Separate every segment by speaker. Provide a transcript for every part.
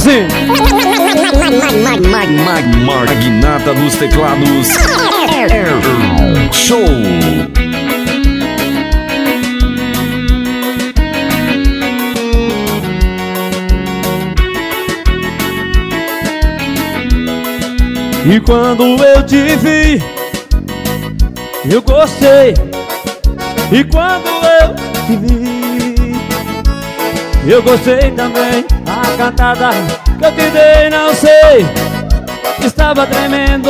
Speaker 1: assim.
Speaker 2: Magnata dos teclados. Show.
Speaker 1: E quando eu te vi, eu gostei. E quando eu te vi, eu gostei também. A cantada que eu te dei, não sei, estava tremendo.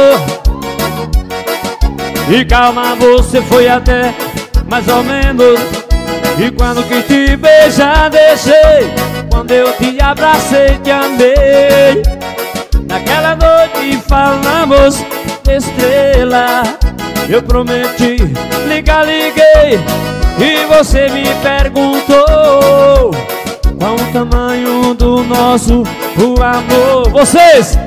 Speaker 1: E calma, você foi até mais ou menos. E quando quis te beijar, deixei. Quando eu te abracei, te amei. Naquela noite falamos de estrela. Eu prometi, liguei. E você me perguntou qual o tamanho do nosso amor. Vocês!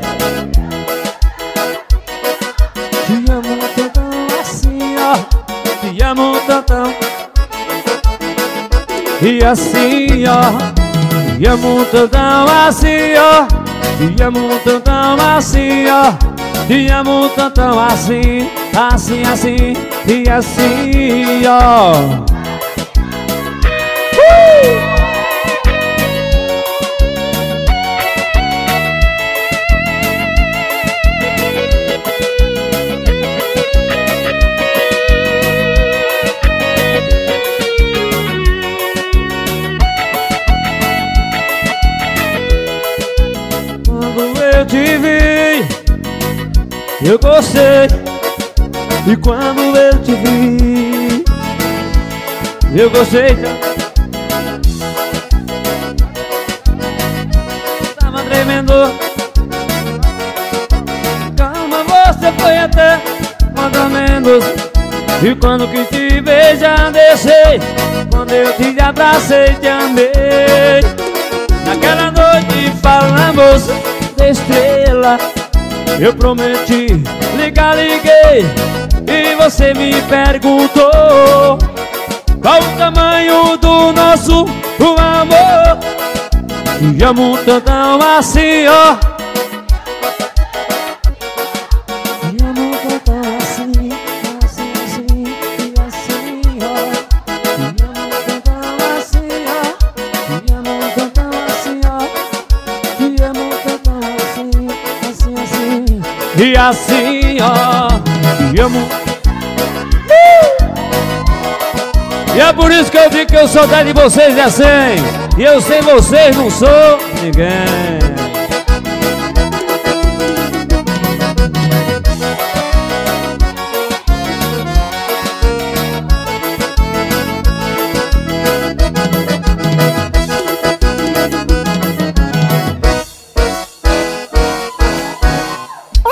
Speaker 1: Te amo tantão assim, ó. Te amo tantão. E assim, ó. Te amo tantão assim, ó. Te amo tantão assim, ó. Te amo tantão assim, assim, assim e assim, ó. Quando eu te vi, eu gostei. E quando eu te vi, eu gostei. Tava tremendo. Calma, você foi até mais ou menos. E quando quis te beijar, deixei. Quando eu te abracei, te amei. Naquela noite falamos de estrela. Eu prometi, liguei. E você me perguntou qual o tamanho do nosso amor. Te amo tantão assim, ó. Te amo tantão assim, assim, assim e assim, ó. Te amo tantão assim, ó. Te amo tantão assim, ó. Te amo tantão assim, assim, assim e assim, ó. Te amo. E é por isso que eu digo que eu sou de vocês e assim. E eu sem vocês não sou ninguém.